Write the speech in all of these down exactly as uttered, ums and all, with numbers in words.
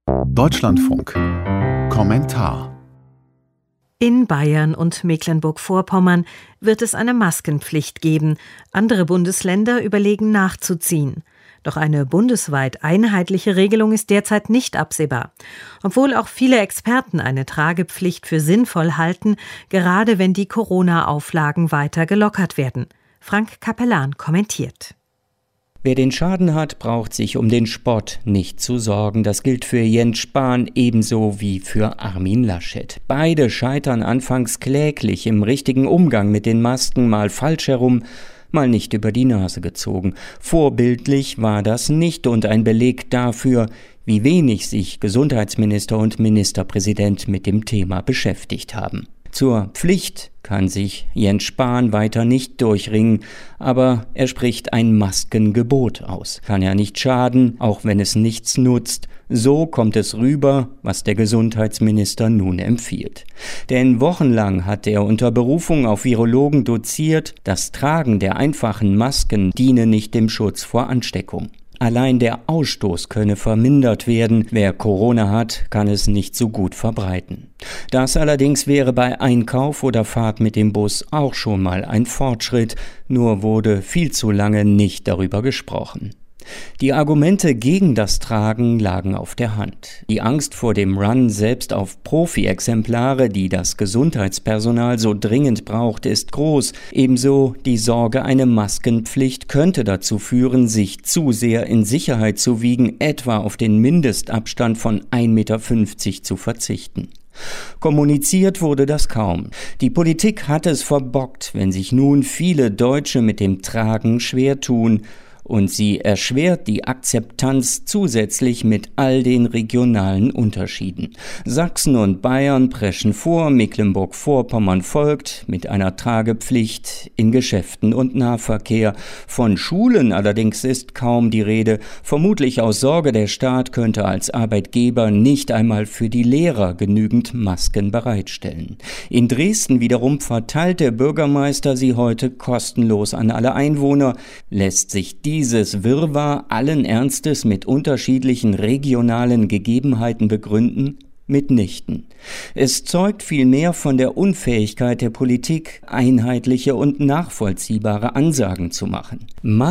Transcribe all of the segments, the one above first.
Deutschlandfunk. Kommentar. In Bayern und Mecklenburg-Vorpommern wird es eine Maskenpflicht geben. Andere Bundesländer überlegen nachzuziehen. Doch eine bundesweit einheitliche Regelung ist derzeit nicht absehbar. Obwohl auch viele Experten eine Tragepflicht für sinnvoll halten, gerade wenn die Corona-Auflagen weiter gelockert werden. Frank Capellan kommentiert. Wer den Schaden hat, braucht sich um den Spott nicht zu sorgen. Das gilt für Jens Spahn ebenso wie für Armin Laschet. Beide scheitern anfangs kläglich im richtigen Umgang mit den Masken, mal falsch herum, mal nicht über die Nase gezogen. Vorbildlich war das nicht und ein Beleg dafür, wie wenig sich Gesundheitsminister und Ministerpräsident mit dem Thema beschäftigt haben. Zur Pflicht kann sich Jens Spahn weiter nicht durchringen, aber er spricht ein Maskengebot aus. Kann ja nicht schaden, auch wenn es nichts nutzt. So kommt es rüber, was der Gesundheitsminister nun empfiehlt. Denn wochenlang hat er unter Berufung auf Virologen doziert, das Tragen der einfachen Masken diene nicht dem Schutz vor Ansteckung. Allein der Ausstoß könne vermindert werden. Wer Corona hat, kann es nicht so gut verbreiten. Das allerdings wäre bei Einkauf oder Fahrt mit dem Bus auch schon mal ein Fortschritt, nur wurde viel zu lange nicht darüber gesprochen. Die Argumente gegen das Tragen lagen auf der Hand. Die Angst vor dem Run selbst auf Profi-Exemplare, die das Gesundheitspersonal so dringend braucht, ist groß. Ebenso die Sorge, eine Maskenpflicht könnte dazu führen, sich zu sehr in Sicherheit zu wiegen, etwa auf den Mindestabstand von ein Meter fünfzig zu verzichten. Kommuniziert wurde das kaum. Die Politik hat es verbockt, wenn sich nun viele Deutsche mit dem Tragen schwer tun. Und sie erschwert die Akzeptanz zusätzlich mit all den regionalen Unterschieden. Sachsen und Bayern preschen vor, Mecklenburg-Vorpommern folgt mit einer Tragepflicht in Geschäften und Nahverkehr. Von Schulen allerdings ist kaum die Rede. Vermutlich aus Sorge, der Staat könnte als Arbeitgeber nicht einmal für die Lehrer genügend Masken bereitstellen. In Dresden wiederum verteilt der Bürgermeister sie heute kostenlos an alle Einwohner, lässt sich die Dieses Wirrwarr allen Ernstes mit unterschiedlichen regionalen Gegebenheiten begründen? Mitnichten. Es zeugt vielmehr von der Unfähigkeit der Politik, einheitliche und nachvollziehbare Ansagen zu machen.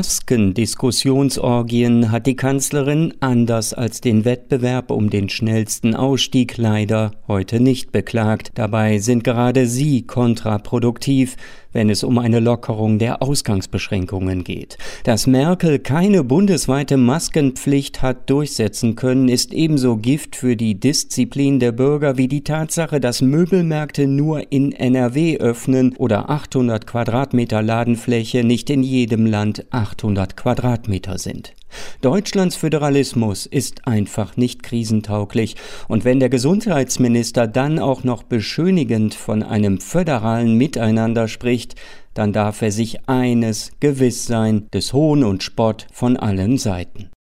Maskendiskussionsorgien hat die Kanzlerin, anders als den Wettbewerb um den schnellsten Ausstieg, leider heute nicht beklagt. Dabei sind gerade sie kontraproduktiv, wenn es um eine Lockerung der Ausgangsbeschränkungen geht. Dass Merkel keine bundesweite Maskenpflicht hat durchsetzen können, ist ebenso Gift für die Disziplin der Bürger wie die Tatsache, dass Möbelmärkte nur in N R W öffnen oder achthundert Quadratmeter Ladenfläche nicht in jedem Land achthundert Quadratmeter sind. Deutschlands Föderalismus ist einfach nicht krisentauglich. Und wenn der Gesundheitsminister dann auch noch beschönigend von einem föderalen Miteinander spricht, dann darf er sich eines gewiss sein, des Hohn und Spott von allen Seiten.